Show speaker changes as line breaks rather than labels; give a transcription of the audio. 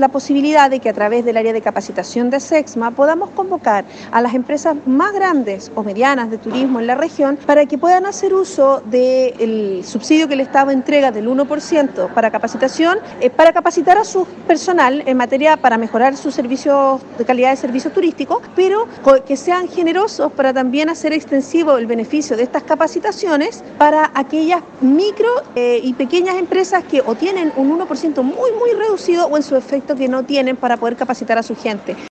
la posibilidad de que a través del área de capacitación de SECSMA podamos convocar a las empresas más grandes o medianas de turismo en la región para que puedan hacer uso del subsidio que el Estado entrega del 1% para capacitación, para capacitar a su personal en materia para mejorar sus servicios de calidad de servicio turístico, pero que sean generosos para también hacer extensivo el beneficio de estas capacitaciones para aquellas micro y pequeñas empresas que o tienen un 1% muy reducido o en su efecto que no tienen para poder capacitar a su gente.